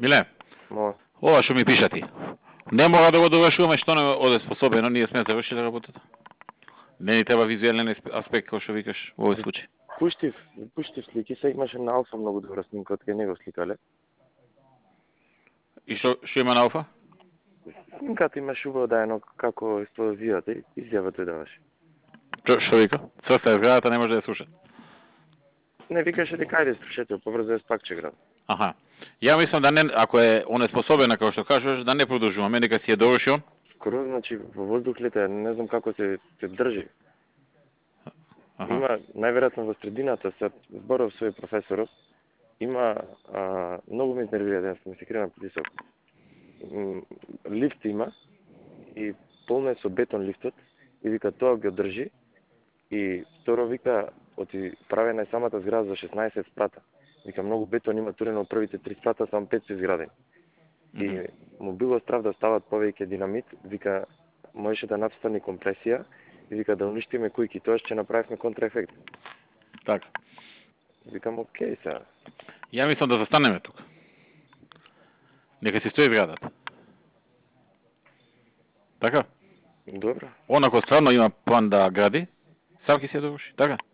Миле, Мо, ова што ми пиша ти. Не мора да го довршуваме што не оде способено, ние сме завршиле работата. Не ни треба визуелен аспект, кој што викаш во овој случај. пуштив слики, се имаше на Алфа многу добра снимка од кај него сликале. И што има на Алфа? Снимката имаше убаво да едно како експлозијата и изјава тој даваше. Што вика? Црста е зградата, не може да ја слуша. Не викаше дека ајде слушате, побрзо е спакче град. Аха. Ја мислам да не, ако е онеспособена, како што кажеш, да не продолжуваме, нека си ја доврши он. Скоро, значи, во воздух лета, не знам како се држи. Аха. Има, најверојатно во средината, се зборов со професорот, има, многу ме изнервира денес, ми се крена притисок. Лифт има и полно е со бетон лифтот и вика тоа го држи и второ вика оти правена е самата зграда за 16 спрата. Вика многу бетон има турено првите 3 спрата, само 5 се изградени. И му било страв да стават повеќе динамит, вика можеше да настани компресија и вика да уништиме кујки, тоа ќе направивме контраефект. Така. Викам окей сега. Ја мислам да застанеме тука. Нека си стои зградата. Така? Добро. Онако стварно има план да гради, сам ќе си ја доврши, така?